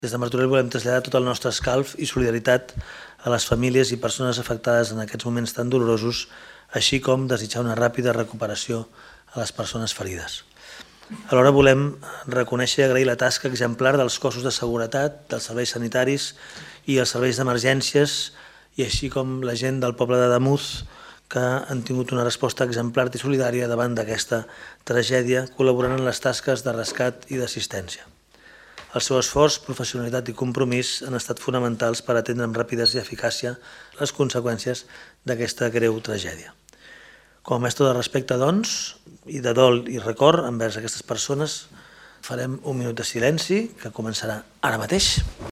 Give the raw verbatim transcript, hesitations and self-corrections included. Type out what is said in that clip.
Des de Martorell volem traslladar tot el nostre escalf i solidaritat a les famílies i persones afectades en aquests moments tan dolorosos, així com desitjar una ràpida recuperació a les persones ferides. Alhora volem reconèixer i agrair la tasca exemplar dels cossos de seguretat, dels serveis sanitaris i els serveis d'emergències, i així com la gent del poble de Damús, que han tingut una resposta exemplar i solidària davant d'aquesta tragèdia, col·laborant en les tasques de rescat i d'assistència. El seu esforç, professionalitat i compromís han estat fonamentals per atendre amb rapidesa i eficàcia les conseqüències d'aquesta greu tragèdia. Com a mestre de respecte, doncs, i de dol i record envers aquestes persones, farem un minut de silenci que començarà ara mateix.